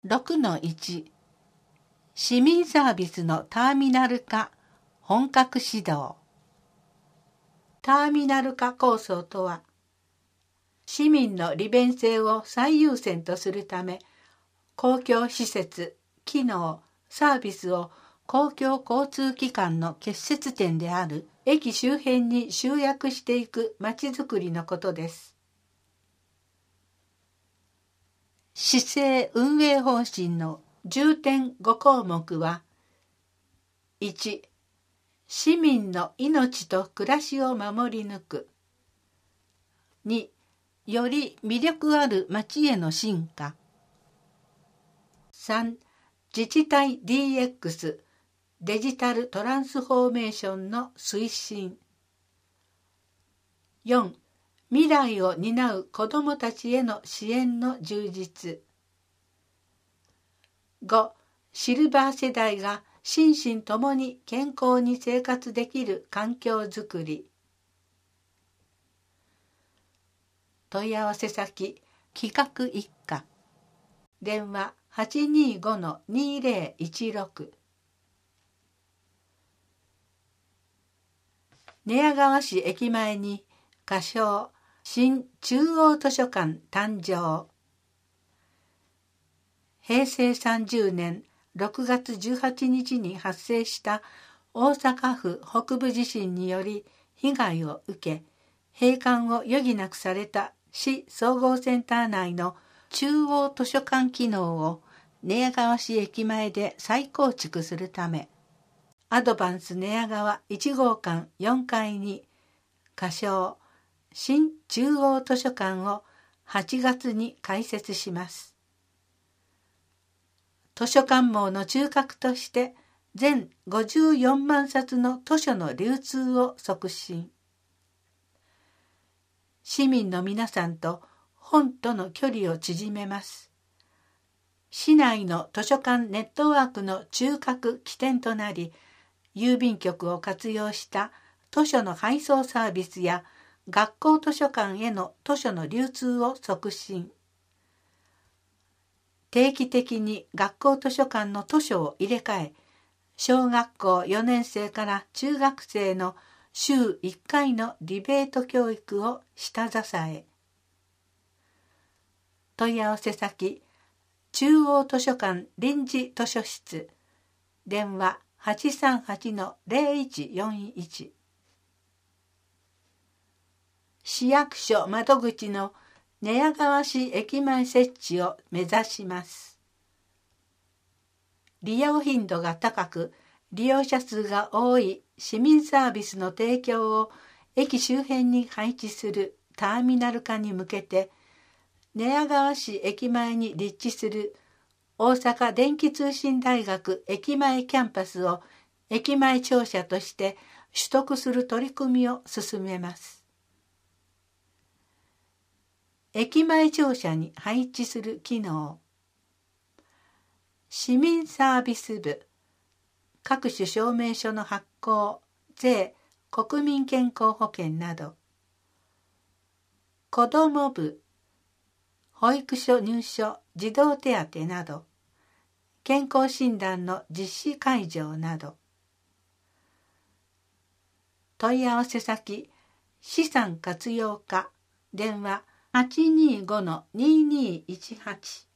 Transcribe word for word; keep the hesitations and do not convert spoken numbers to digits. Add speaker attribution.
Speaker 1: ろくのいち 市民サービスのターミナル化本格始動。ターミナル化構想とは、市民の利便性を最優先とするため、公共施設、機能、サービスを公共交通機関の結節点である駅周辺に集約していくまちづくりのことです。市政運営方針の重点ご項目は、いち、市民の命と暮らしを守り抜く。に、より魅力ある街への進化。さん、自治体 ディーエックス、デジタルトランスフォーメーションの推進。よん、未来を担う子どもたちへの支援の充実。ご、シルバー世代が心身ともに健康に生活できる環境づくり。問い合わせ先、企画一課。電話 はちにーごのにーぜろいちろく。寝屋川市駅前に仮称新中央図書館誕生。へいせいさんじゅうねんろくがつじゅうはちにちに発生した大阪府北部地震により被害を受け、閉館を余儀なくされた市総合センター内の中央図書館機能を寝屋川市駅前で再構築するため、アドバンス寝屋川いちごうかんよんかいに仮称新中央図書館をはちがつに開設します。図書館網の中核として全ごじゅうよんまんさつの図書の流通を促進。市民の皆さんと本との距離を縮めます。市内の図書館ネットワークの中核起点となり、郵便局を活用した図書の配送サービスや学校図書館への図書の流通を促進。定期的に学校図書館の図書を入れ替え、小学校よねんせいから中学生の週いっかいのディベート教育を下支え。問い合わせ先、中央図書館臨時図書室、電話 はちさんはちのぜろいちよんいち。市役所窓口の寝屋川市駅前設置を目指します。利用頻度が高く、利用者数が多い市民サービスの提供を駅周辺に配置するターミナル化に向けて、寝屋川市駅前に立地する大阪電気通信大学駅前キャンパスを駅前庁舎として取得する取り組みを進めます。駅前庁舎に配置する機能。市民サービス部、各種証明書の発行、税、国民健康保険など。子ども部、保育所入所、児童手当など。健康診断の実施会場など。問い合わせ先、資産活用課、電話 はちにーごのにーにーいちはち。